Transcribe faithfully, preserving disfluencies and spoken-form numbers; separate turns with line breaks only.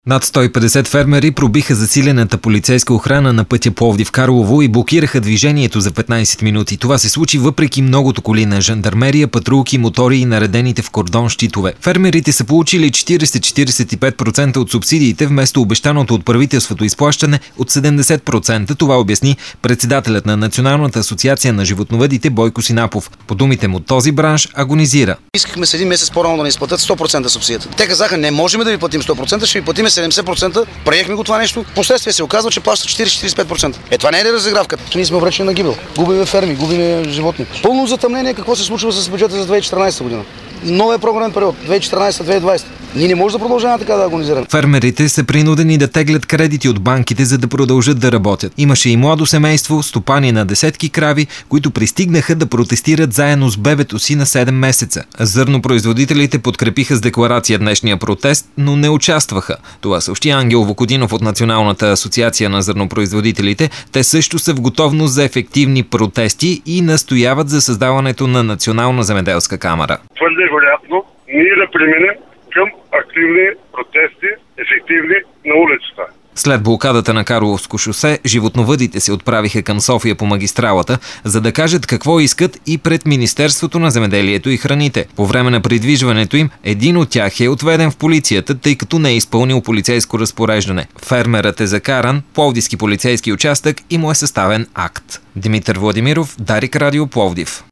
Над сто и петдесет фермери пробиха засилената полицейска охрана на пътя Пловдив-Карлово и блокираха движението за петнайсет минути. Това се случи въпреки многото коли на жандармерия, патрулки, мотори и наредените в кордон щитове. Фермерите са получили четирийсет до четирийсет и пет процента от субсидиите вместо обещаното от правителството изплащане от седемдесет процента. Това обясни председателят на Националната асоциация на животновъдите Бойко Синапов. По думите му, този бранш агонизира.
Искахме с един месец по-рано да ни изплатят сто процента субсидията. Те казаха, не можем да ви платим сто процента, ще ви платим седемдесет процента. Приехме го това нещо. Последствие се оказва, че плаща четирийсет до четирийсет и пет процента. Е, това не е ли разигравка? Ние сме обречени на гибел. Губиме ферми, губиме животни. Пълно затъмнение какво се случва с бюджета за две хиляди и четиринайсета година. Новия програмен период две хиляди и четиринайсета до две хиляди и двайсета. Ние не можем да продължаваме така да агонизираме.
Фермерите са принудени да теглят кредити от банките, за да продължат да работят. Имаше и младо семейство, стопани на десетки крави, които пристигнаха да протестират заедно с бебето си на седем месеца. Зърнопроизводителите подкрепиха с декларация днешния протест, но не участваха. Това съобщи Ангел Вукодинов от Националната асоциация на зърнопроизводителите. Те също са в готовност за ефективни протести и настояват за създаването на Национална земеделска камара.
Твърде вероятно ние да преминем към активни протести, ефективни на улицата.
След блокадата на Карловско шосе, животновъдите се отправиха към София по магистралата, за да кажат какво искат и пред Министерството на земеделието и храните. По време на придвижването им, един от тях е отведен в полицията, тъй като не е изпълнил полицейско разпореждане. Фермерът е закаран, Пловдивски полицейски участък и му е съставен акт. Димитър Владимиров, Дарик Радио, Пловдив.